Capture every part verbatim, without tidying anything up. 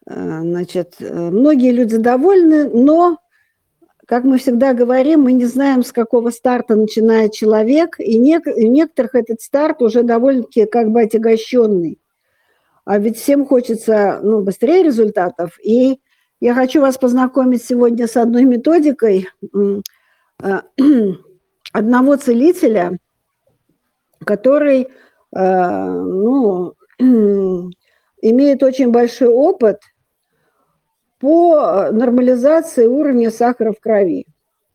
Значит, многие люди довольны, но, как мы всегда говорим, мы не знаем, с какого старта начинает человек, и у некоторых этот старт уже довольно-таки как бы отягощенный. А ведь всем хочется, ну, быстрее результатов. И я хочу вас познакомить сегодня с одной методикой одного целителя, который, ну, имеет очень большой опыт по нормализации уровня сахара в крови.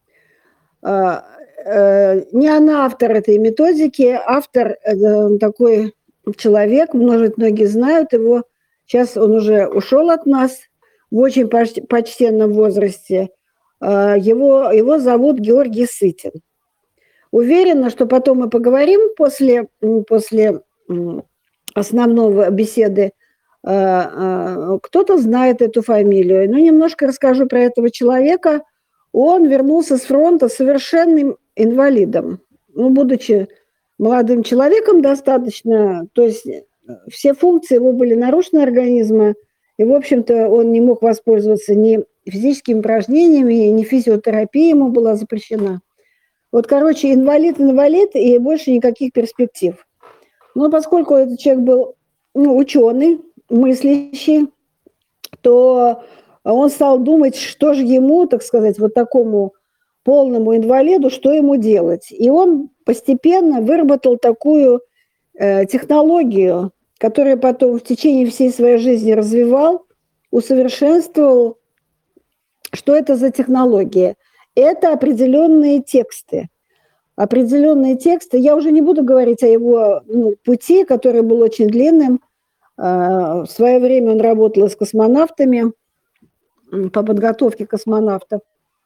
Не она автор этой методики, автор такой человек, может, многие знают его, сейчас он уже ушел от нас в очень почтенном возрасте. Его, его зовут Георгий Сытин. Уверена, что потом мы поговорим после, после основного беседы. Кто-то знает эту фамилию. Но немножко расскажу про этого человека. Он вернулся с фронта совершенным инвалидом. Ну, будучи молодым человеком достаточно, то есть все функции его были нарушены организма, и, в общем-то, он не мог воспользоваться ни физическими упражнениями, ни физиотерапией ему была запрещена. Вот, короче, инвалид-инвалид, и больше никаких перспектив. Но поскольку этот человек был, ну, ученый, мыслящий, то он стал думать, что же ему, так сказать, вот такому полному инвалиду, что ему делать. И он постепенно выработал такую э, технологию, которую потом в течение всей своей жизни развивал, усовершенствовал. Что это за технология? Это определенные тексты. Определенные тексты. Я уже не буду говорить о его, ну, пути, который был очень длинным. В свое время он работал с космонавтами по подготовке космонавтов.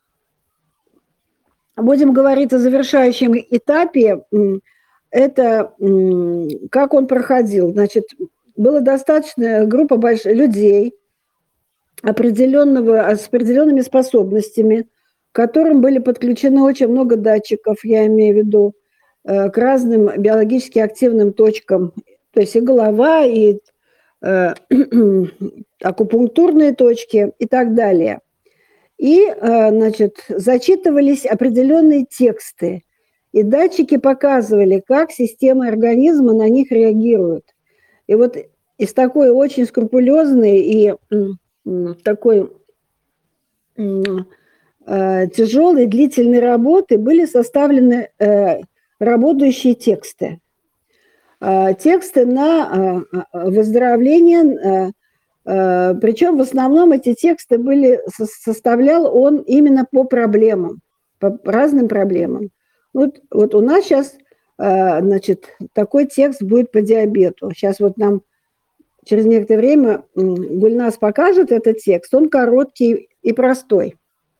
Будем говорить о завершающем этапе. Это как он проходил. Значит, была достаточно группа больших людей определенного, с определенными способностями, к которым были подключены очень много датчиков, я имею в виду, к разным биологически активным точкам. То есть и голова, и э, акупунктурные точки и так далее. И, э, значит, зачитывались определенные тексты, и датчики показывали, как система организма на них реагирует. И вот из такой очень скрупулезной и э, такой э, тяжелой, длительной работы были составлены э, работающие тексты. Э, тексты на э, выздоровление, э, э, причем в основном эти тексты были, составлял он именно по проблемам, по разным проблемам. Вот, вот у нас сейчас, э, значит, такой текст будет по диабету. Сейчас вот нам через некоторое время Гульназ покажет этот текст. Он короткий и простой.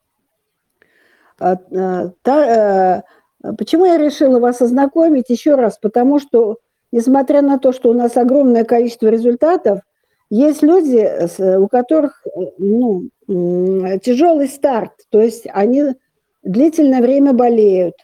Почему я решила вас ознакомить еще раз? Потому что, несмотря на то, что у нас огромное количество результатов, есть люди, у которых, ну, тяжелый старт, то есть они длительное время болеют,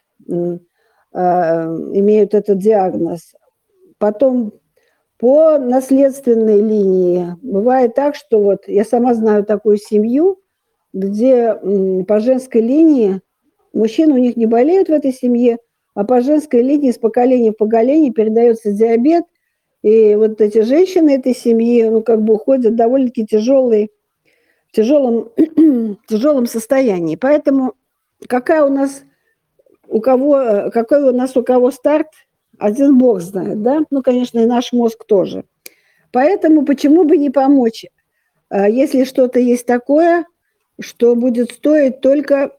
имеют этот диагноз. Потом по наследственной линии бывает так, что вот я сама знаю такую семью, где по женской линии мужчины у них не болеют в этой семье, а по женской линии с поколения в поколение передается диабет, и вот эти женщины этой семьи, ну, как бы уходят в довольно-таки тяжелый, в тяжелом, тяжелом состоянии. Поэтому какая у нас, у кого, какой у нас у кого старт, один Бог знает, да? Ну, конечно, и наш мозг тоже. Поэтому почему бы не помочь, если что-то есть такое, что будет стоить только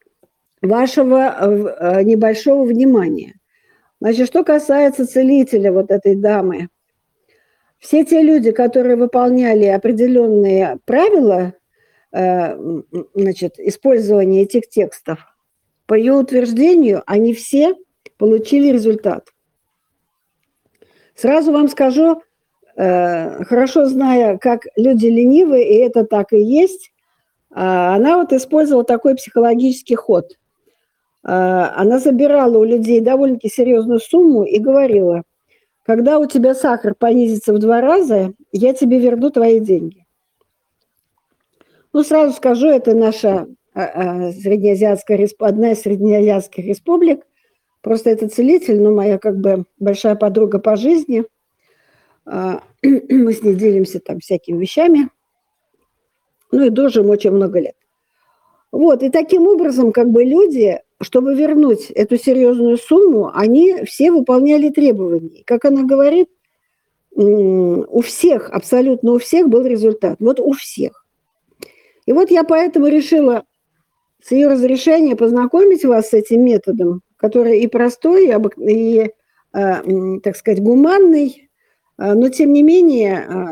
вашего небольшого внимания. Значит, что касается целителя вот этой дамы, все те люди, которые выполняли определенные правила, значит, использования этих текстов, по ее утверждению, они все получили результат. Сразу вам скажу, хорошо зная, как люди ленивые, и это так и есть, она вот использовала такой психологический ход. Она забирала у людей довольно-таки серьезную сумму и говорила: когда у тебя сахар понизится в два раза, я тебе верну твои деньги. Ну, сразу скажу, это наша среднеазиатская, одна из среднеазиатских республик. Просто это целитель, но моя как бы большая подруга по жизни. Мы с ней делимся там всякими вещами. Ну и дружим очень много лет. Вот, и таким образом, как бы люди, чтобы вернуть эту серьезную сумму, они все выполняли требования. Как она говорит, у всех, абсолютно у всех был результат. Вот у всех. И вот я поэтому решила с ее разрешения познакомить вас с этим методом, который и простой, и, и так сказать, гуманный, но тем не менее,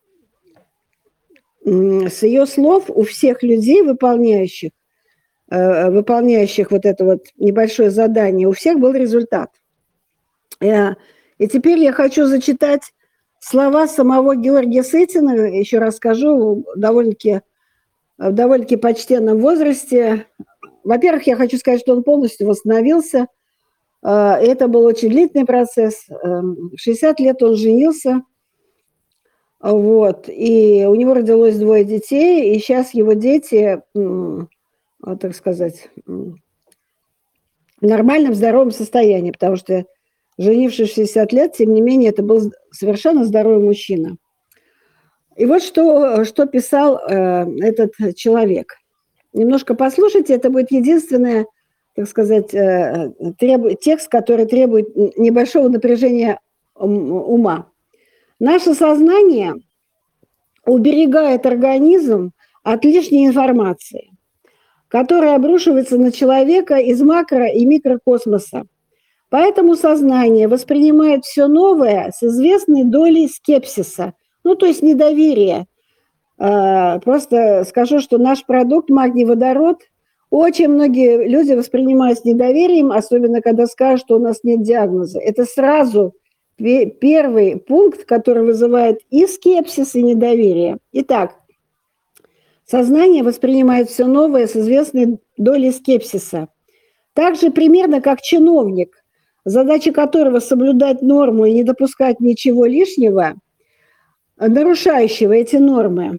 с ее слов у всех людей, выполняющих, выполняющих вот это вот небольшое задание, у всех был результат. И теперь я хочу зачитать слова самого Георгия Сытина, еще раз скажу, довольно-таки в довольно-таки почтенном возрасте. Во-первых, я хочу сказать, что он полностью восстановился. Это был очень длительный процесс. В шестьдесят лет он женился. Вот. И у него родилось двое детей. И сейчас его дети, так сказать, в нормальном, здоровом состоянии. Потому что, женившись в шестьдесят лет, тем не менее, это был совершенно здоровый мужчина. И вот что, что писал э, этот человек. Немножко послушайте, это будет единственный, так сказать, э, требу, текст, который требует небольшого напряжения ума. Наше сознание уберегает организм от лишней информации, которая обрушивается на человека из макро- и микрокосмоса. Поэтому сознание воспринимает все новое с известной долей скепсиса, ну, то есть недоверие. Просто скажу, что наш продукт магний-водород очень многие люди воспринимают с недоверием, особенно когда скажут, что у нас нет диагноза. Это сразу первый пункт, который вызывает и скепсис, и недоверие. Итак, сознание воспринимает все новое с известной долей скепсиса. Так же примерно как чиновник, задача которого соблюдать норму и не допускать ничего лишнего, нарушающего эти нормы,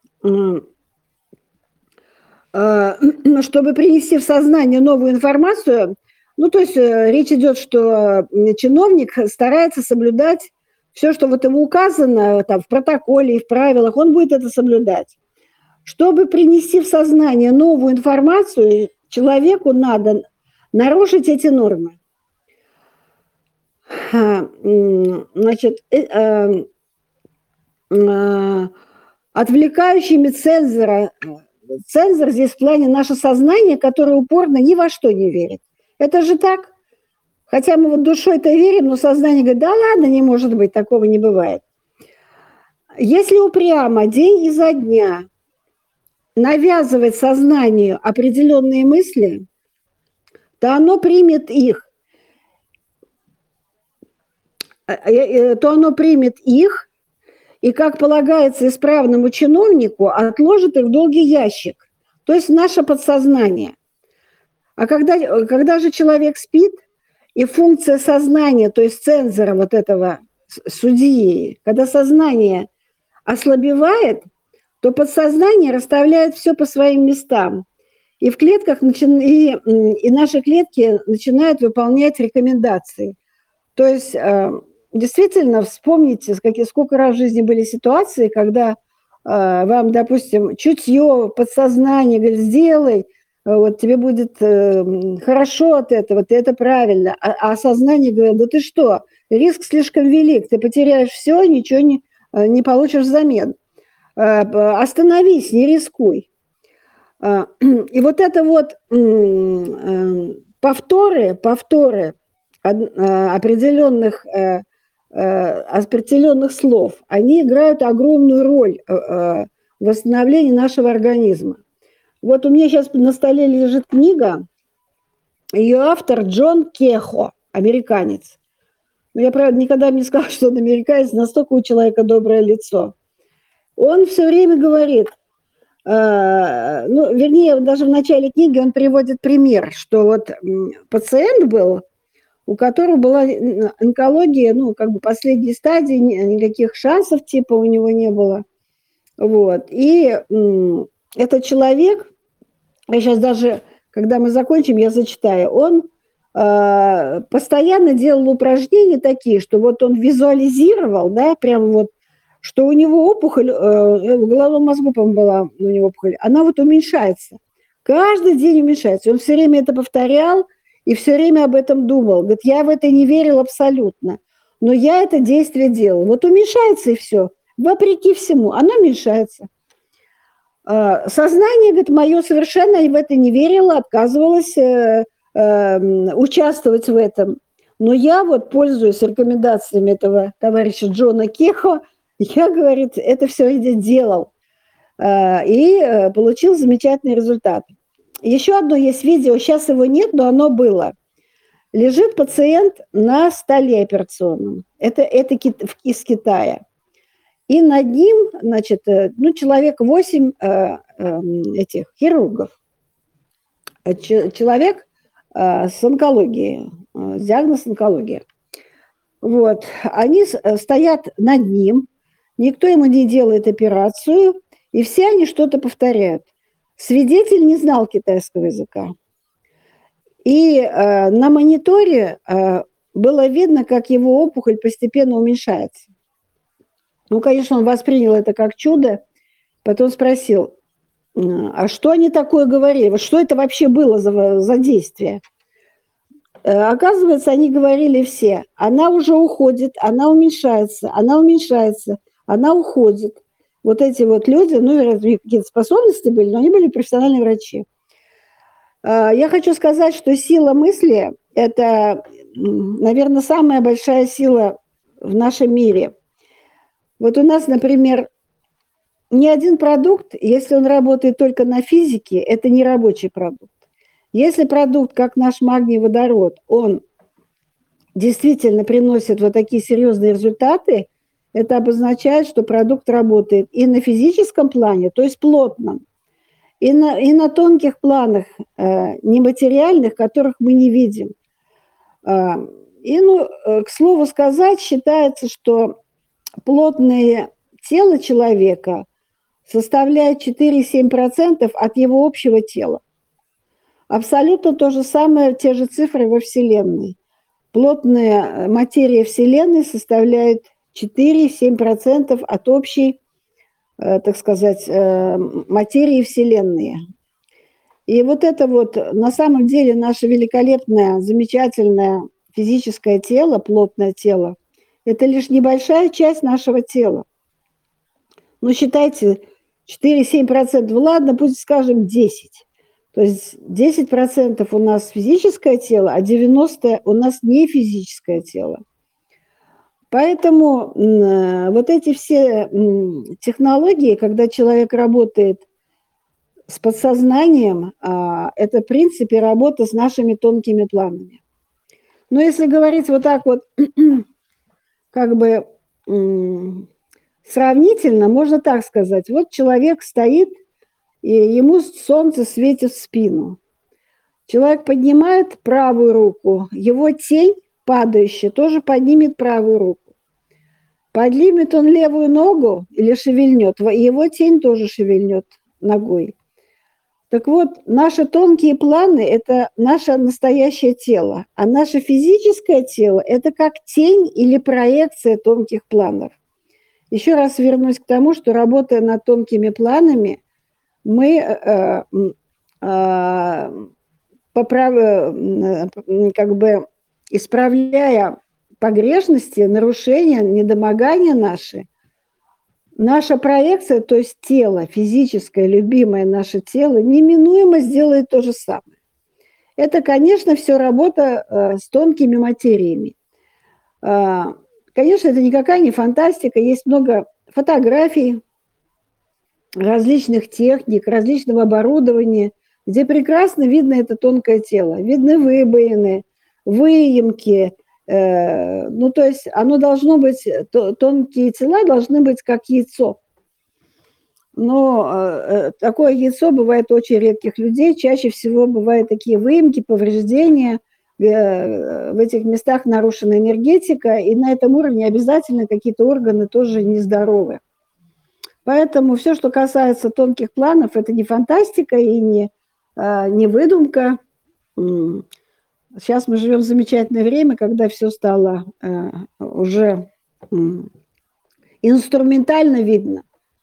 чтобы принести в сознание новую информацию. Ну, то есть речь идет, что чиновник старается соблюдать все, что вот ему указано там, в протоколе и в правилах, он будет это соблюдать. Чтобы принести в сознание новую информацию, человеку надо нарушить эти нормы. Значит, отвлекающими цензора, цензор здесь в плане наше сознание, которое упорно ни во что не верит. Это же так. Хотя мы вот душой-то верим, но сознание говорит, да ладно, не может быть, такого не бывает. Если упрямо день изо дня навязывать сознанию определенные мысли, то оно примет их, то оно примет их, и, как полагается исправному чиновнику, отложит их в долгий ящик, то есть наше подсознание. А когда, когда же человек спит, и функция сознания, то есть цензора вот этого судьи, когда сознание ослабевает, то подсознание расставляет все по своим местам. И в клетках, начи... и, и наши клетки начинают выполнять рекомендации. То есть действительно вспомните, сколько раз в жизни были ситуации, когда вам, допустим, чутье, подсознание говорит, сделай, вот тебе будет хорошо от этого, ты это правильно. А, а сознание говорит, да ты что, риск слишком велик, ты потеряешь все, ничего не, не получишь взамен. Остановись, не рискуй. И вот это вот повторы, повторы определенных, определенных слов, они играют огромную роль в восстановлении нашего организма. Вот у меня сейчас на столе лежит книга, ее автор Джон Кехо, американец. Но я, правда, никогда не сказала, что он американец, настолько у человека доброе лицо. Он все время говорит, э, ну, вернее, даже в начале книги он приводит пример, что вот пациент был, у которого была онкология, ну, как бы последней стадии, никаких шансов типа у него не было. Вот. И этот человек, я сейчас даже, когда мы закончим, я зачитаю, он э, постоянно делал упражнения такие, что вот он визуализировал, да, прям вот, что у него опухоль, э, в головном мозгу, по-моему, была у него опухоль, она вот уменьшается. Каждый день уменьшается. Он все время это повторял и все время об этом думал. Говорит, я в это не верил абсолютно, но я это действие делал. Вот уменьшается и все. Вопреки всему, оно уменьшается. Сознание, говорит, мое совершенно в это не верило, отказывалось э, э, участвовать в этом. Но я вот, пользуясь рекомендациями этого товарища Джона Кехо, я, говорит, это все делал. Э, и получил замечательный результат. Еще одно есть видео, сейчас его нет, но оно было. Лежит пациент на столе операционном. Это, это из Китая. И над ним, значит, ну, человек восемь э, э, этих хирургов. Ч- человек э, с онкологией, э, диагноз онкология. Вот. Они стоят над ним, никто ему не делает операцию, и все они что-то повторяют. Свидетель не знал китайского языка. И э, на мониторе э, было видно, как его опухоль постепенно уменьшается. Ну, конечно, он воспринял это как чудо, потом спросил, а что они такое говорили? Вот что это вообще было за, за действие? Оказывается, они говорили все, она уже уходит, она уменьшается, она уменьшается, она уходит. Вот эти вот люди, ну, какие-то способности были, но они были профессиональные врачи. Я хочу сказать, что сила мысли – это, наверное, самая большая сила в нашем мире. Вот у нас, например, ни один продукт, если он работает только на физике, это не рабочий продукт. Если продукт, как наш магний-водород, он действительно приносит вот такие серьезные результаты, это обозначает, что продукт работает и на физическом плане, то есть плотном, и на, и на тонких планах, э, нематериальных, которых мы не видим. Э, и, ну, э, к слову сказать, считается, что плотное тело человека составляет четыре-семь процентов от его общего тела. Абсолютно то же самое, те же цифры во Вселенной. Плотная материя Вселенной составляет четыре-семь процентов от общей, так сказать, материи Вселенной. И вот это вот на самом деле наше великолепное, замечательное физическое тело, плотное тело, это лишь небольшая часть нашего тела. Ну, считайте, четыре-семь процентов, ладно, пусть скажем десять. То есть десять процентов у нас физическое тело, а девяносто процентов у нас не физическое тело. Поэтому вот эти все технологии, когда человек работает с подсознанием, это, в принципе, работа с нашими тонкими планами. Но если говорить вот так вот, как бы сравнительно, можно так сказать. Вот человек стоит, и ему солнце светит в спину. Человек поднимает правую руку, его тень падающая тоже поднимет правую руку. Поднимет он левую ногу или шевельнет, его тень тоже шевельнет ногой. Так вот, наши тонкие планы – это наше настоящее тело, а наше физическое тело – это как тень или проекция тонких планов. Еще раз вернусь к тому, что, работая над тонкими планами, мы, э, э, поправ... как бы исправляя погрешности, нарушения, недомогания наши, наша проекция, то есть тело, физическое, любимое наше тело, неминуемо сделает то же самое. Это, конечно, все работа э, с тонкими материями. Э, конечно, это никакая не фантастика, есть много фотографий, различных техник, различного оборудования, где прекрасно видно это тонкое тело. Видны выбоины, выемки. Э, ну, то есть оно должно быть, то, тонкие тела должны быть как яйцо. Но э, такое яйцо бывает у очень редких людей. Чаще всего бывают такие выемки, повреждения. Э, в этих местах нарушена энергетика, и на этом уровне обязательно какие-то органы тоже нездоровы. Поэтому все, что касается тонких планов, это не фантастика и не, не выдумка. Сейчас мы живем в замечательное время, когда все стало уже инструментально видно.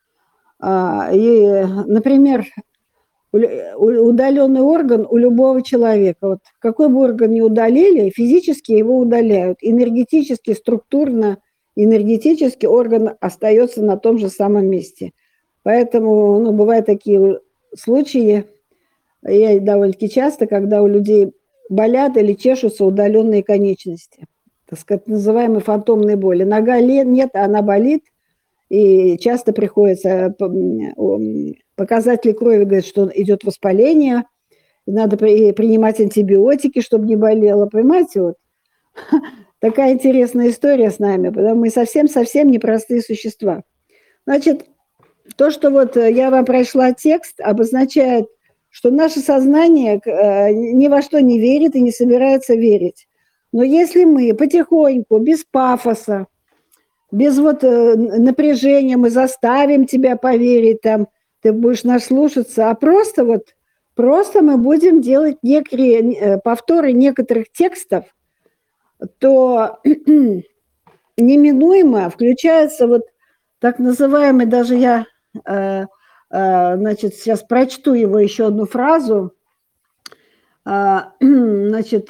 И, например, удаленный орган у любого человека. Вот какой бы орган ни удалили, физически его удаляют. Энергетически, структурно, энергетически орган остается на том же самом месте. Поэтому ну, бывают такие случаи, я довольно-таки часто, когда у людей болят или чешутся удаленные конечности. Так сказать, называемые фантомные боли. Нога нет, а она болит. И часто приходится показатели крови, говорят, что идет воспаление, надо принимать антибиотики, чтобы не болело. Понимаете, вот такая интересная история с нами, потому что мы совсем-совсем непростые существа. Значит, то, что вот я вам прошла текст, обозначает, что наше сознание ни во что не верит и не собирается верить. Но если мы потихоньку, без пафоса, без вот напряжения, мы заставим тебя поверить, там, ты будешь нас слушаться, а просто вот, просто мы будем делать некие повторы некоторых текстов, то неминуемо включается вот так называемый, даже я, э, э, значит, сейчас прочту его еще одну фразу, э, значит,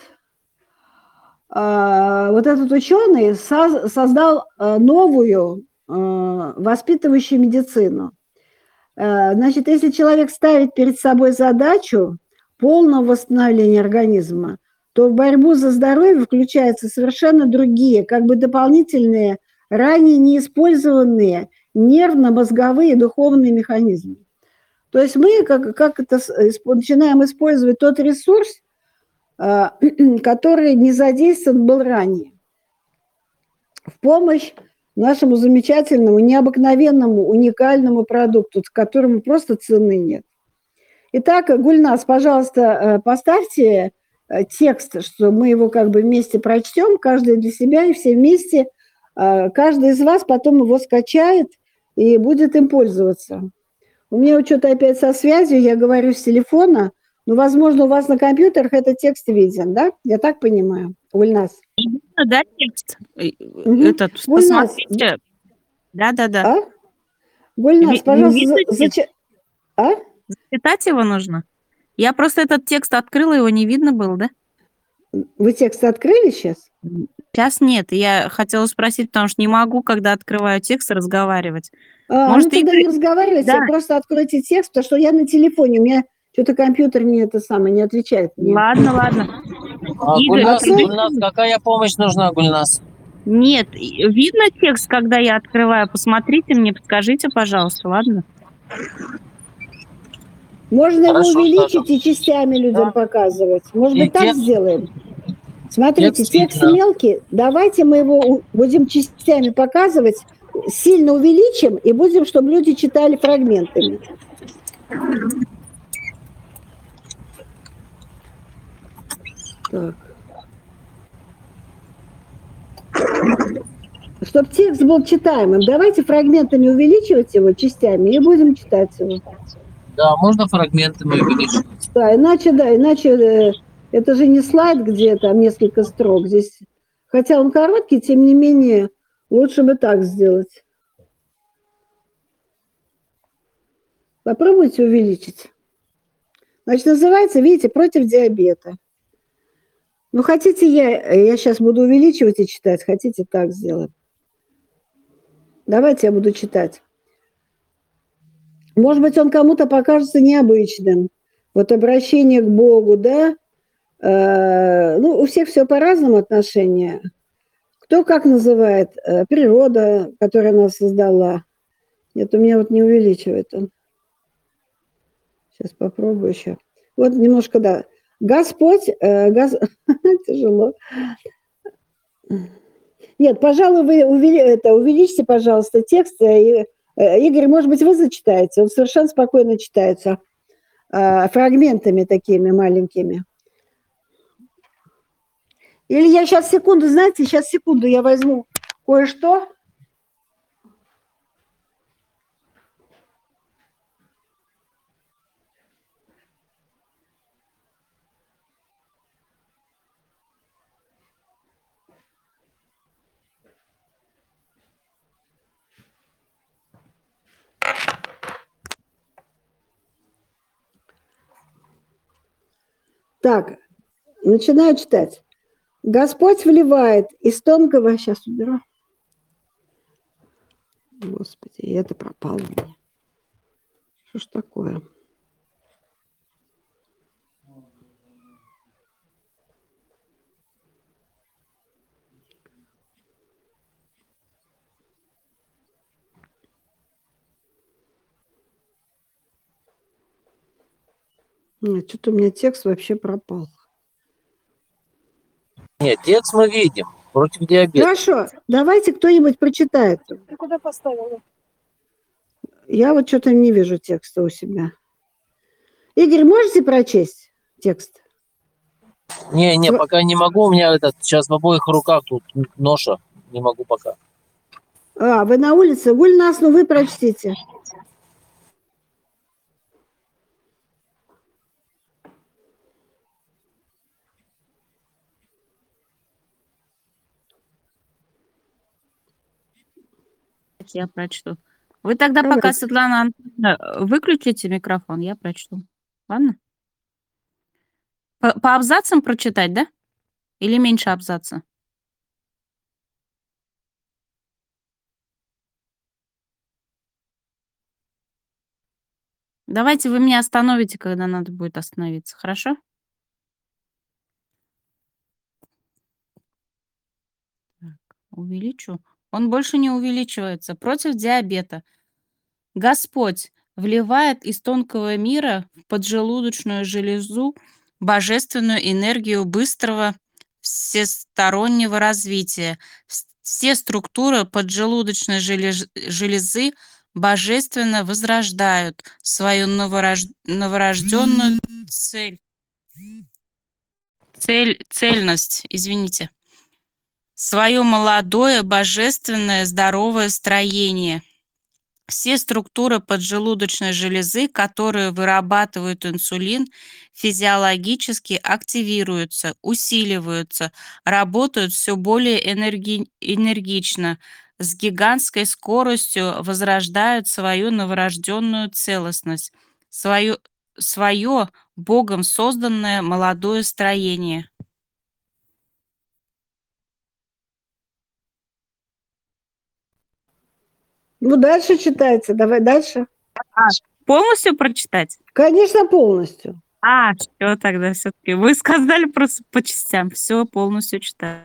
вот этот ученый создал новую воспитывающую медицину. Значит, если человек ставит перед собой задачу полного восстановления организма, то в борьбу за здоровье включаются совершенно другие, как бы дополнительные, ранее неиспользованные нервно-мозговые и духовные механизмы. То есть мы как, как это, начинаем использовать тот ресурс, который не задействован был ранее, в помощь нашему замечательному, необыкновенному, уникальному продукту, которому просто цены нет. Итак, Гульназ, пожалуйста, поставьте текст, что мы его как бы вместе прочтем, каждый для себя и все вместе. Каждый из вас потом его скачает и будет им пользоваться. У меня вот что-то опять со связью, я говорю с телефона. Ну, возможно, у вас на компьютерах этот текст виден, да? Я так понимаю, Гульназ. Да, текст. Угу. Этот, Гульназ. посмотрите. Да-да-да. А? Гульназ, пожалуйста, за... зач... а? Зачитать его нужно? Я просто этот текст открыла, его не видно было, да? Вы текст открыли сейчас? Сейчас нет. Я хотела спросить, потому что не могу, когда открываю текст, разговаривать. А, Может, ну тогда Игорь... не разговаривайте, да. просто откройте текст, потому что я на телефоне, у меня что-то компьютер не это самое, не отвечает мне. Ладно, ладно. А, Игорь, Гульназ, открой... Гульназ, какая помощь нужна, Гульназ? Нет, видно текст, когда я открываю? Посмотрите мне, подскажите, пожалуйста, ладно? Можно Хорошо, его увеличить скажем. и частями людям да. показывать. Может И быть, так текст... сделаем? Смотрите, текст, текст видно. мелкий. Давайте мы его будем частями показывать, сильно увеличим и будем, чтобы люди читали фрагментами. Так. Чтобы текст был читаемым, давайте фрагментами увеличивать его, частями, и будем читать его. Да, можно фрагментами увеличивать. Да, иначе, да, иначе это же не слайд, где там несколько строк. Здесь, хотя он короткий, тем не менее, лучше бы так сделать. Попробуйте увеличить. Значит, называется, видите, против диабета. Ну, хотите, я, я сейчас буду увеличивать и читать, хотите так сделать. Давайте я буду читать. Может быть, он кому-то покажется необычным. Вот обращение к Богу, да? Э, ну, у всех все по-разному отношения. Кто как называет? Э, природа, которая нас создала. Нет, у меня вот не увеличивает он. Сейчас попробую еще. Вот немножко, да. Господь, э, гос... тяжело. Нет, пожалуй, вы увели... это, увеличьте, пожалуйста, текст. И, э, Игорь, может быть, вы зачитаете? Он совершенно спокойно читается. Э, фрагментами такими маленькими. Или я сейчас, секунду, знаете, сейчас, секунду, я возьму кое-что. Так, начинаю читать. Господь вливает из тонкого... Сейчас уберу. Господи, и это пропало у меня. Что ж такое? Нет, что-то у меня текст вообще пропал. Нет, текст мы видим. Против диабета. Хорошо, давайте кто-нибудь прочитает. Ты куда поставила? Я вот что-то не вижу текста у себя. Игорь, можете прочесть текст? Не, не, Св- пока не могу. У меня этот сейчас в обоих руках тут ноша. Не могу пока. А, вы на улице? Гульнас, ну вы прочтите. Я прочту. Вы тогда Давай. пока, Светлана Антоновна, выключите микрофон, я прочту. Ладно? По, по абзацам прочитать, да? Или меньше абзаца? Давайте вы меня остановите, когда надо будет остановиться, хорошо? Так, увеличу. Он больше не увеличивается. Против диабета. Господь вливает из тонкого мира в поджелудочную железу божественную энергию быстрого всестороннего развития. Вс- Все структуры поджелудочной желез- железы божественно возрождают свою новорож- новорожденную цель, цель, цельность, извините, свое молодое, божественное, здоровое строение. Все структуры поджелудочной железы, которые вырабатывают инсулин, физиологически активируются, усиливаются, работают все более энерги- энергично, с гигантской скоростью возрождают свою новорожденную целостность, свое, свое Богом созданное молодое строение. Ну, дальше читайте. Давай дальше. Полностью прочитать? Конечно, полностью. А, все тогда все-таки. Вы сказали просто по частям. Все полностью читаю.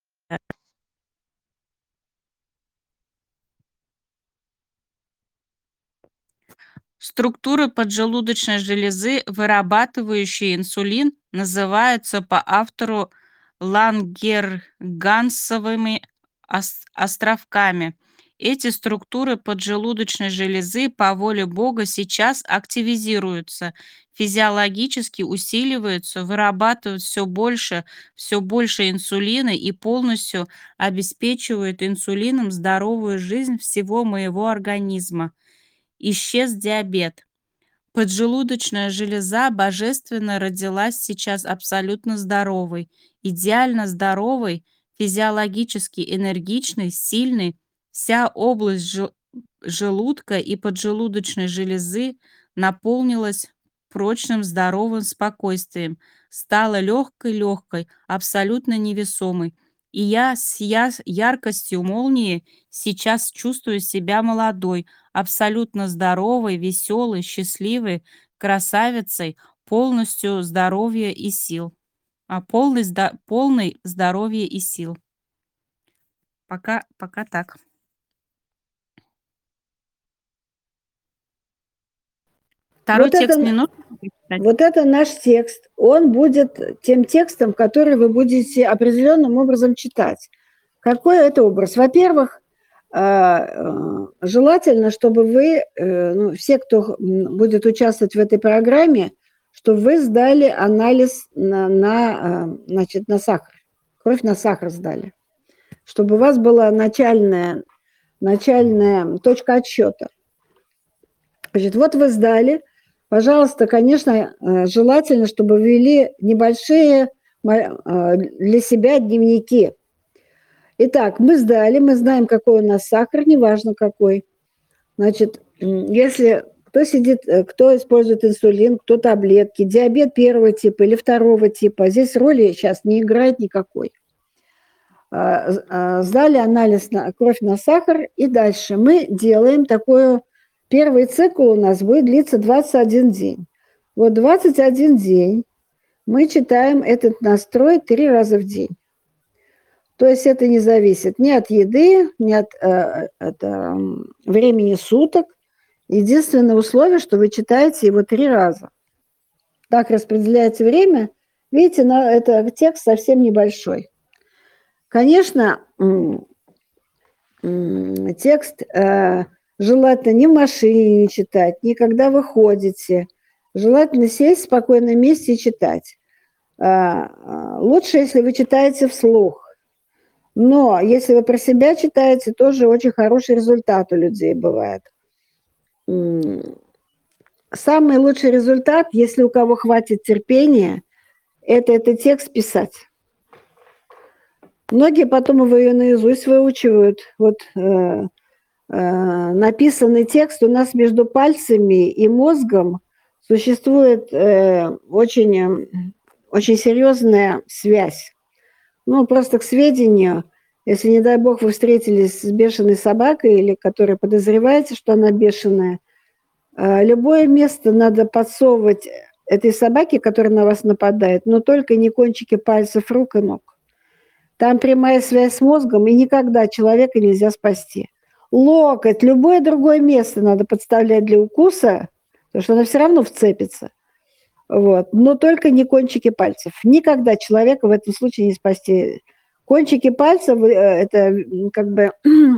Структуры поджелудочной железы, вырабатывающие инсулин, называются по автору лангергансовыми ос- островками. Эти структуры поджелудочной железы по воле Бога сейчас активизируются, физиологически усиливаются, вырабатывают все больше, все больше инсулина и полностью обеспечивают инсулином здоровую жизнь всего моего организма. Исчез диабет. Поджелудочная железа божественно родилась сейчас абсолютно здоровой, идеально здоровой, физиологически энергичной, сильной. Вся область жел- желудка и поджелудочной железы наполнилась прочным здоровым спокойствием, стала легкой-легкой, абсолютно невесомой. И я с я- яркостью молнии сейчас чувствую себя молодой, абсолютно здоровой, веселой, счастливой, красавицей, полностью здоровья и сил. А полный, зда- полный здоровья и сил. Пока, пока так. Второй Вот текст это, не нужно прочитать? вот это наш текст. Он будет тем текстом, который вы будете определенным образом читать. Какой это образ? Во-первых, э, э, желательно, чтобы вы, э, ну, все, кто м, будет участвовать в этой программе, чтобы вы сдали анализ на, на, э, значит, на сахар. Кровь на сахар сдали. Чтобы у вас была начальная, начальная точка отсчета. Значит, вот вы сдали. Пожалуйста, конечно, э, желательно, чтобы ввели небольшие э, для себя дневники. Итак, мы сдали, мы знаем, какой у нас сахар, неважно какой. Значит, м, если кто сидит, кто использует инсулин, кто таблетки, диабет первого типа или второго типа. Здесь роли сейчас не играет никакой. Сдали анализ на кровь на сахар, и дальше мы делаем такое. Первый цикл у нас будет длиться двадцать один день. Вот двадцать один день мы читаем этот настрой три раза в день. То есть это не зависит ни от еды, ни от, э, от э, времени суток. Единственное условие, что вы читаете его три раза. Так распределяете время. Видите, на, это текст совсем небольшой. Конечно, текст э, желательно не в машине не читать, не когда вы ходите. Желательно сесть в спокойном месте и читать. Э, лучше, если вы читаете вслух. Но если вы про себя читаете, тоже очень хороший результат у людей бывает. Самый лучший результат, если у кого хватит терпения, это этот текст писать. Многие потом его ее наизусть выучивают. Вот э, э, написанный текст у нас между пальцами и мозгом существует э, очень, очень серьезная связь. Ну, просто к сведению, если, не дай бог, вы встретились с бешеной собакой, или которой подозреваете, что она бешеная, э, любое место надо подсовывать этой собаке, которая на вас нападает, но только не кончики пальцев рук и ног. Там прямая связь с мозгом, и никогда человека нельзя спасти. Локоть, любое другое место надо подставлять для укуса, потому что она все равно вцепится. Вот. Но только не кончики пальцев. Никогда человека в этом случае не спасти. Кончики пальцев – это как бы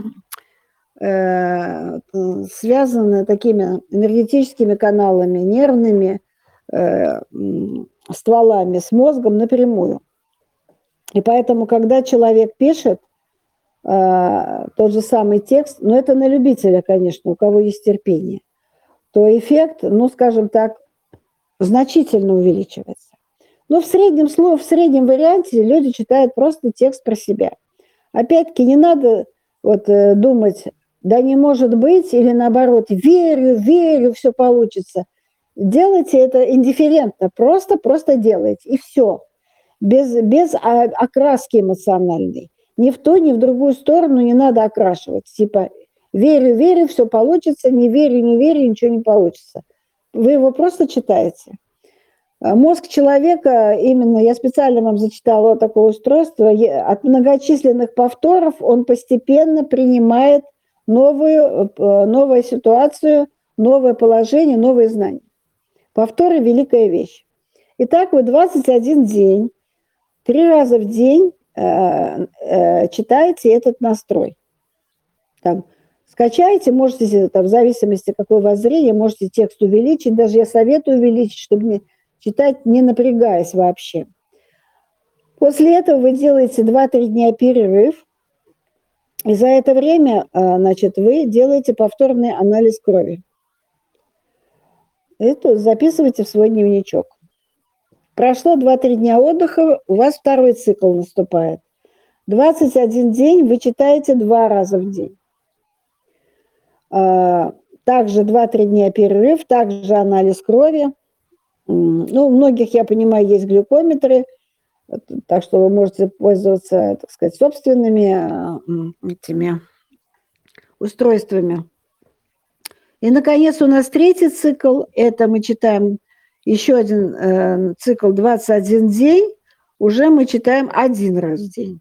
э, связаны такими энергетическими каналами, нервными э, стволами с мозгом напрямую. И поэтому, когда человек пишет э, тот же самый текст, но это на любителя, конечно, у кого есть терпение, то эффект, ну, скажем так, значительно увеличивается. Но в среднем, в среднем варианте люди читают просто текст про себя. Опять-таки не надо вот, э, думать, да не может быть, или наоборот, верю, верю, все получится. Делайте это индифферентно, просто-просто делайте, и все. Без, без окраски эмоциональной. Ни в ту, ни в другую сторону не надо окрашивать. Типа верю, верю, все получится, не верю, не верю, ничего не получится. Вы его просто читаете. Мозг человека, именно я специально вам зачитала вот такое устройство, от многочисленных повторов он постепенно принимает новую, новую ситуацию, новое положение, новые знания. Повторы – великая вещь. Итак, вы двадцать один день, три раза в день э, э, читаете этот настрой. Там, скачайте, можете, там, в зависимости, какое у вас зрение, можете текст увеличить. Даже я советую увеличить, чтобы не, читать, не напрягаясь вообще. После этого вы делаете два-три дня перерыв. И за это время, э, значит, вы делаете повторный анализ крови. Это записывайте в свой дневничок. Прошло два-три дня отдыха, у вас второй цикл наступает. двадцать один день вы читаете два раза в день. Также два-три дня перерыв, также анализ крови. Ну, у многих, я понимаю, есть глюкометры, так что вы можете пользоваться, так сказать, собственными этими устройствами. И, наконец, у нас третий цикл. Это мы читаем еще один э, цикл двадцать один день. Уже мы читаем один раз в день.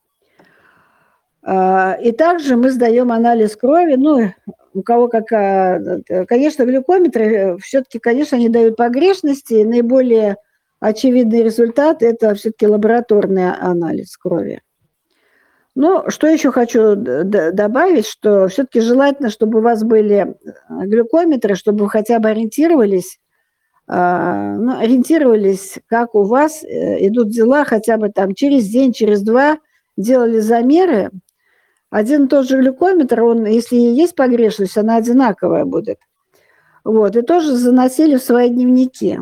Э, и также мы сдаем анализ крови. Ну, у кого какая... Конечно, глюкометры все-таки, конечно, они дают погрешности. Наиболее очевидный результат – это все-таки лабораторный анализ крови. Но что еще хочу добавить, что все-таки желательно, чтобы у вас были глюкометры, чтобы вы хотя бы ориентировались, ну, ориентировались, как у вас идут дела, хотя бы там через день, через два делали замеры. Один и тот же глюкометр, он, если есть погрешность, она одинаковая будет. Вот, и тоже заносили в свои дневники.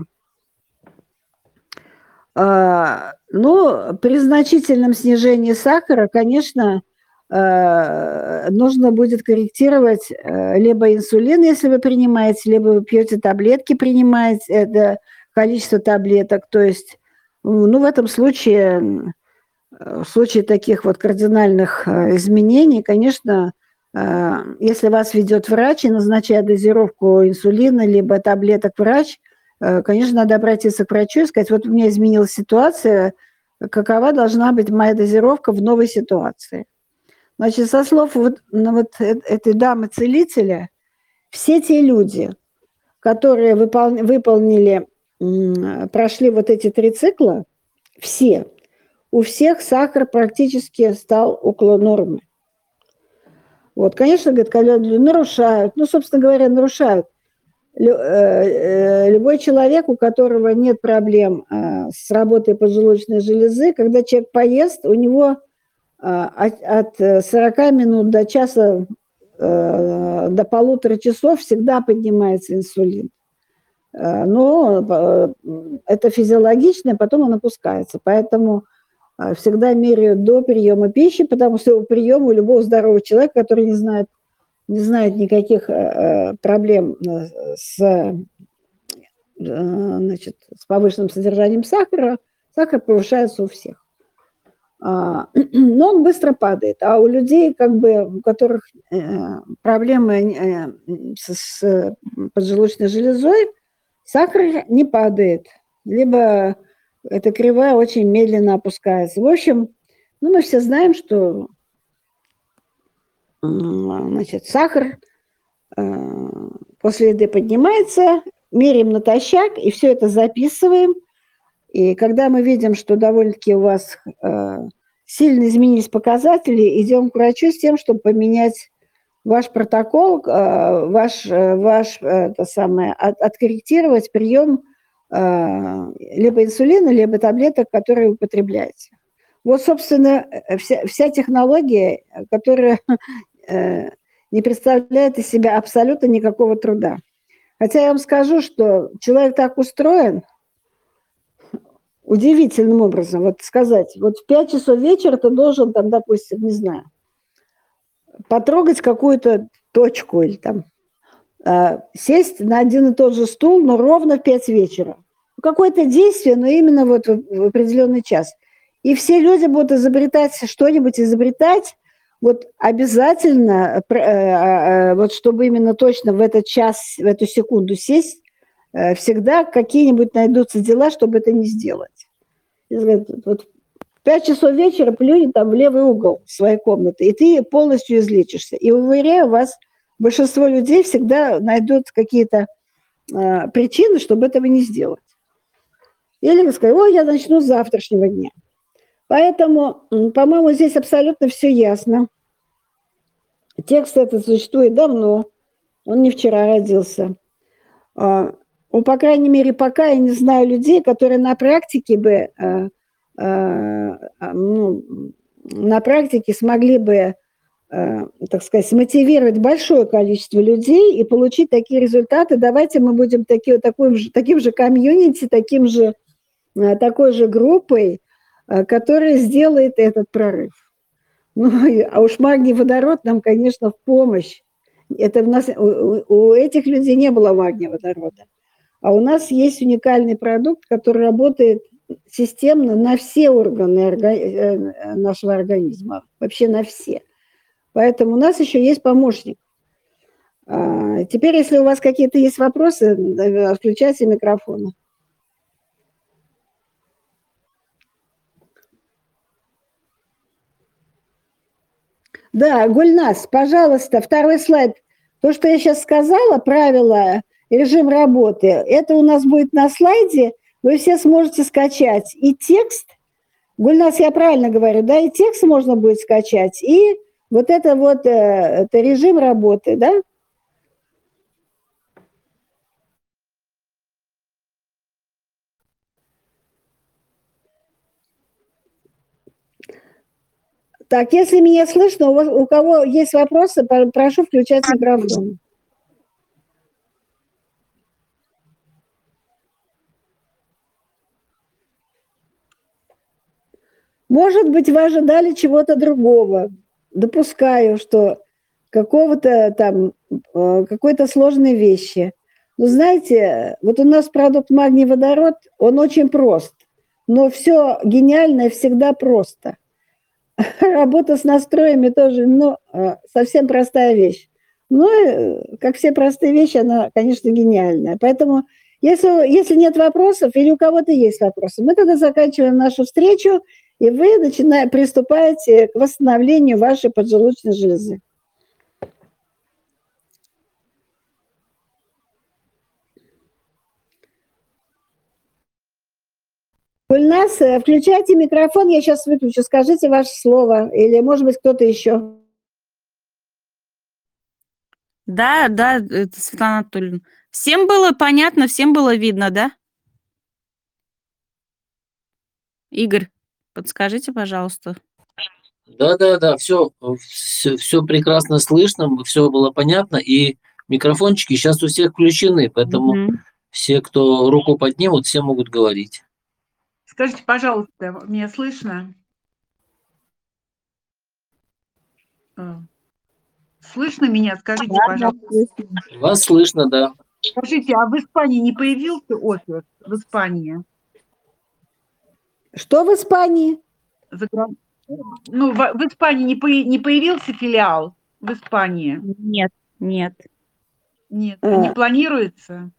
Ну, при значительном снижении сахара, конечно, э, нужно будет корректировать э, либо инсулин, если вы принимаете, либо вы пьете таблетки, принимаете это количество таблеток. То есть, ну, в этом случае, в случае таких вот кардинальных э, изменений, конечно, э, если вас ведет врач и назначает дозировку инсулина, либо таблеток врач, э, конечно, надо обратиться к врачу и сказать, вот у меня изменилась ситуация, какова должна быть моя дозировка в новой ситуации. Значит, со слов вот, ну, вот этой дамы-целителя, все те люди, которые выпол... выполнили, прошли вот эти три цикла, все, у всех сахар практически стал около нормы. Вот, конечно, говорит, когда нарушают, ну, собственно говоря, нарушают. Любой человек, у которого нет проблем с работой поджелудочной железы, когда человек поест, у него от сорока минут до часа, до полутора часов всегда поднимается инсулин. Но это физиологично, потом он опускается. Поэтому всегда меряют до приема пищи, потому что у приема у любого здорового человека, который не знает, не знает никаких проблем с, значит, с повышенным содержанием сахара, сахар повышается у всех. Но он быстро падает. А у людей, как бы, у которых проблемы с поджелудочной железой, сахар не падает, либо эта кривая очень медленно опускается. В общем, ну, мы все знаем, что, значит, сахар после еды поднимается, меряем натощак, и все это записываем. И когда мы видим, что довольно-таки у вас сильно изменились показатели, идем к врачу с тем, чтобы поменять ваш протокол, ваш, ваш это самое, от, откорректировать прием либо инсулина, либо таблеток, которые вы употребляете. Вот, собственно, вся, вся технология, которая не представляет из себя абсолютно никакого труда. Хотя я вам скажу, что человек так устроен, удивительным образом, вот сказать, вот в пять часов вечера ты должен, там, допустим, не знаю, потрогать какую-то точку или там э, сесть на один и тот же стул, но ровно в пять вечера. Какое-то действие, но именно вот в, в определенный час. И все люди будут изобретать что-нибудь, изобретать, вот обязательно, э, э, вот чтобы именно точно в этот час, в эту секунду сесть, э, всегда какие-нибудь найдутся дела, чтобы это не сделать. Вот в пять часов вечера плюнь там в левый угол своей комнаты, и ты полностью излечишься. И, уверяю вас, большинство людей всегда найдут какие-то э, причины, чтобы этого не сделать. Или сказать, ой, я начну с завтрашнего дня. Поэтому, по-моему, здесь абсолютно все ясно. Текст этот существует давно, он не вчера родился. Ну, по крайней мере, пока я не знаю людей, которые на практике бы, э, э, ну, на практике смогли бы, э, так сказать, смотивировать большое количество людей и получить такие результаты. Давайте мы будем таки, таким, же, таким же комьюнити, таким же, э, такой же группой, э, которая сделает этот прорыв. Ну, а уж магний водород нам, конечно, в помощь. Это у, нас, у, у этих людей не было магния водорода. А у нас есть уникальный продукт, который работает системно на все органы нашего организма, вообще на все. Поэтому у нас еще есть помощник. Теперь, если у вас какие-то есть вопросы, включайте микрофон. Да, Гульнас, пожалуйста, второй слайд. То, что я сейчас сказала, правила, режим работы, это у нас будет на слайде, вы все сможете скачать и текст, Гульнас, я правильно говорю, да, и текст можно будет скачать, и вот это вот, это режим работы, да? Так, если меня слышно, у, вас, у кого есть вопросы, прошу включать микрофон. Может быть, вы ожидали чего-то другого. допускаю, что какого-то там, э, какой-то сложной вещи. Но знаете, вот у нас продукт магний-водород, он очень прост. Но все гениальное всегда просто. Работа с настроями тоже, ну, э, совсем простая вещь. Но, э, как все простые вещи, она, конечно, гениальная. Поэтому, если, если нет вопросов или у кого-то есть вопросы, мы тогда заканчиваем нашу встречу, и вы начинаете, приступаете к восстановлению вашей поджелудочной железы. Гульнас, включайте микрофон, я сейчас выключу. Скажите ваше слово, или, может быть, кто-то еще. Да, да, это Светлана Анатольевна. Всем было понятно, всем было видно, да? Игорь, подскажите, пожалуйста. Да-да-да, все, все, все прекрасно слышно, все было понятно, и микрофончики сейчас у всех включены, поэтому Мгм. все, кто руку поднимут, все могут говорить. Скажите, пожалуйста, меня слышно? А, Слышно меня? Скажите, Да, да, пожалуйста. слышно. Вас слышно, да. Скажите, а в Испании не появился офис? В Испании? Что в Испании? За гран- Ну, в, в Испании не, по- не появился филиал? В Испании? Нет, нет. Нет, А. не планируется?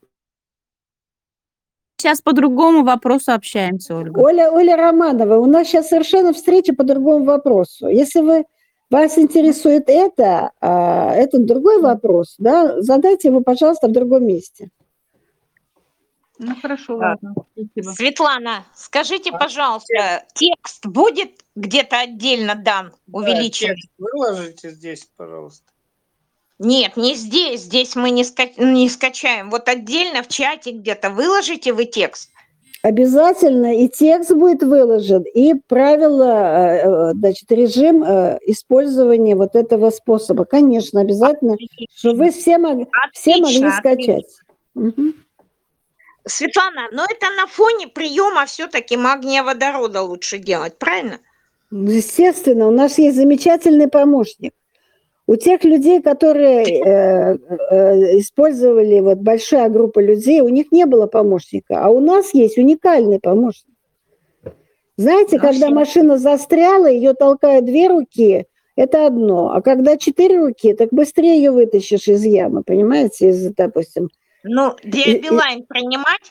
Сейчас по другому вопросу общаемся, Ольга. Оля, Оля Романова, у нас сейчас совершенно встреча по другому вопросу. Если вы, вас интересует это, а это другой вопрос, да, задайте его, пожалуйста, в другом месте. Ну, хорошо, Да. ладно. Спасибо. Светлана, скажите, пожалуйста, текст будет где-то отдельно дан, увеличен? Да, текст выложите здесь, пожалуйста. Нет, не здесь, здесь мы не, ска- не скачаем. Вот отдельно в чате где-то выложите вы текст. Обязательно и текст будет выложен, и правила, э, значит, режим э, использования вот этого способа. Конечно, обязательно, чтобы вы все, мог- все могли Отлично, скачать. Мгм. Светлана, но это на фоне приема все-таки магния водорода лучше делать, правильно? Ну, естественно, у нас есть замечательный помощник. У тех людей, которые э, э, использовали, вот большая группа людей, у них не было помощника, а у нас есть уникальный помощник. Знаете, Ну, когда всем. машина застряла, ее толкают две руки, это одно, а когда четыре руки, так быстрее ее вытащишь из ямы, понимаете, из, допустим. Ну, диабилайн принимать?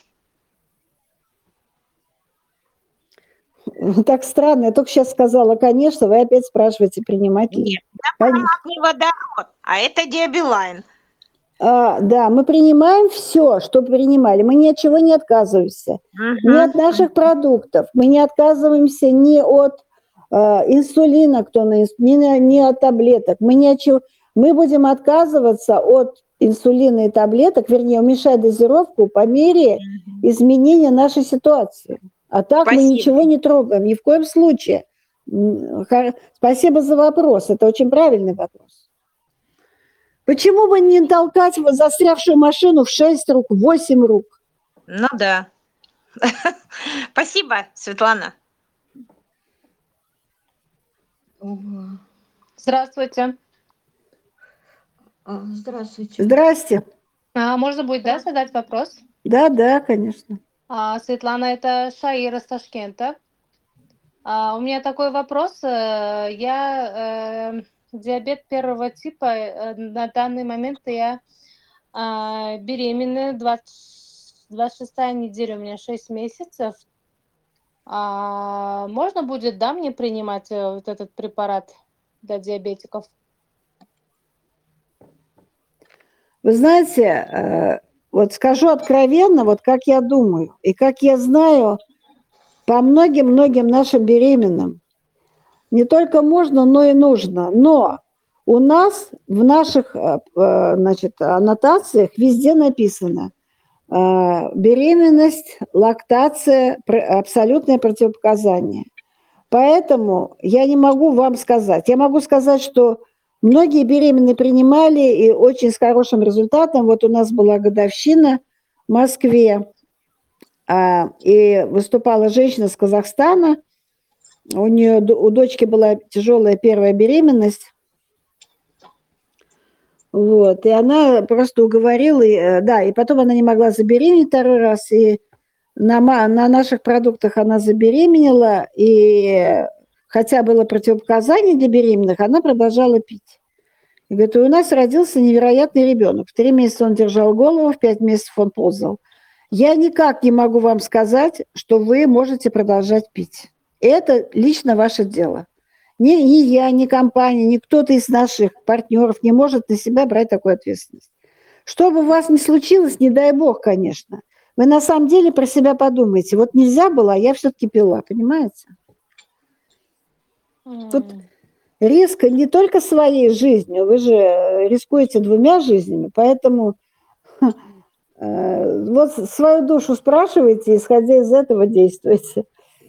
Так странно, я только сейчас сказала, конечно, вы опять спрашиваете, принимать ли. Нет, Конечно. магний водород, а это диабилайн. А, да, мы принимаем все, что принимали, мы ни от чего не отказываемся. Мгм. Не от наших продуктов. Мы не отказываемся ни от э, инсулина, кто на, инс- ни, на- ни от таблеток. Мы, ни от чего. Мы будем отказываться от инсулина и таблеток, вернее, уменьшать дозировку по мере изменения нашей ситуации. А так мы Спасибо. ничего не трогаем, ни в коем случае. М, хор- Спасибо за вопрос, это очень правильный вопрос. Почему бы не толкать вот застрявшую машину в шесть рук, в восемь рук? Ну да. Спасибо, Светлана. Здравствуйте. А, Здравствуйте. Здрасте. А, можно будет, да, задать вопрос? Да, да, конечно. А, Светлана, это Шаира из Ташкента. А, у меня такой вопрос. э, Я э, диабет первого типа. э, На данный момент я а, беременна. двадцать, двадцать шестая неделя, у меня шесть месяцев. А, можно будет, да, мне принимать э, вот этот препарат для диабетиков? Вы знаете, э, вот скажу откровенно, вот как я думаю, и как я знаю по многим-многим нашим беременным, не только можно, но и нужно. Но у нас в наших э, э, значит, аннотациях везде написано э, беременность, лактация, пр- абсолютное противопоказание. Поэтому я не могу вам сказать. Я могу сказать, что многие беременные принимали и очень с хорошим результатом. Вот у нас была годовщина в Москве, а, и выступала женщина с Казахстана, У нее, у дочки была тяжелая первая беременность. Вот, и она просто уговорила, и, да, и потом она не могла забеременеть второй раз, и на, на наших продуктах она забеременела, и хотя было противопоказание для беременных, она продолжала пить. И говорит, у нас родился невероятный ребенок. В три месяца он держал голову, в пять месяцев он ползал. Я никак не могу вам сказать, что вы можете продолжать пить. Это лично ваше дело. Ни, ни я, ни компания, ни кто-то из наших партнеров не может на себя брать такую ответственность. Что бы у вас ни случилось, не дай бог, конечно. Вы на самом деле про себя подумайте. Вот нельзя было, а я все-таки пила, понимаете? Тут риск не только своей жизнью, вы же рискуете двумя жизнями, поэтому э, вот свою душу спрашивайте, исходя из этого действуйте.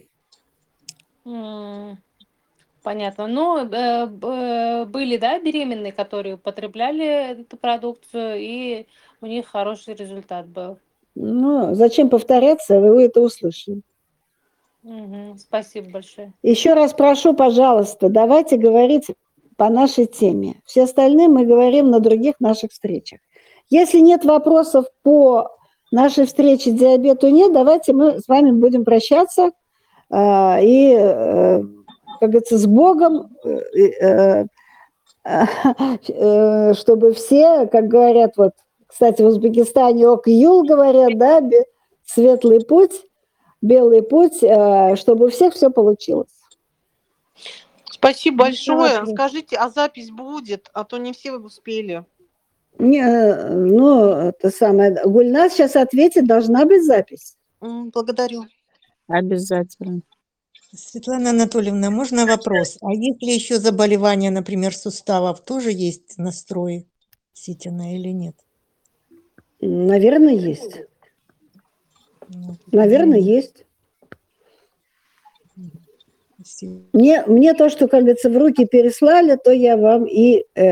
Понятно. Ну, э, б- были, да, беременные, которые употребляли эту продукцию, и у них хороший результат был. Ну, зачем повторяться, вы это услышали. Мгм. Спасибо большое. Еще раз прошу, пожалуйста, давайте говорить по нашей теме. Все остальные мы говорим на других наших встречах. Если нет вопросов по нашей встрече «Диабету нет», давайте мы с вами будем прощаться э, и, э, как говорится, с Богом, э, э, э, чтобы все, как говорят, вот, кстати, в Узбекистане ок-юл говорят, да, светлый путь, белый путь, э, чтобы у всех все получилось. Спасибо большое. вопрос. Скажите, а запись будет? А то не все успели. Не, э, ну, это самое. Гульнас сейчас ответит, должна быть запись. М, Благодарю. Обязательно. Светлана Анатольевна, можно вопрос? А если еще заболевания, например, суставов, тоже есть настрой Ситина или нет? Наверное, есть. Ну, Наверное, ну, есть. спасибо. Мне, мне то, что, как говорится, в руки переслали, то я вам и э,